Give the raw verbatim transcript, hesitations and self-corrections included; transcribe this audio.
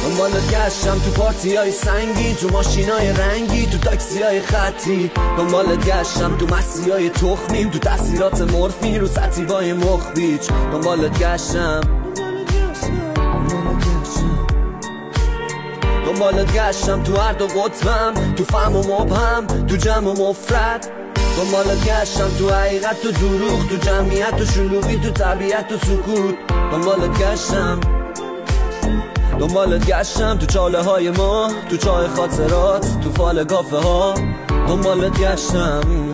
دنبالت گشتم تو پارتی های سنگی، تو ماشین های رنگی، تو تاکسی های خطی. دنبالت گشتم تو مسیح های تخمیم، تو تاثیرات مورفین رو سطیبای مخبیچ. دنبالت گشتم دنبالت گشتم تو هر دو قطبم، تو فهم و مبهم، تو جمع و مفرد. دنبالت گشتم تو حقیقت و دروغ، تو جمعیت و شلوغی، تو طبیعت و سکوت. دنبالت گشتم دنبالت گشتم تو چاله های ما، تو چاه خاطرات، تو فال گافه ها. دنبالت گشتم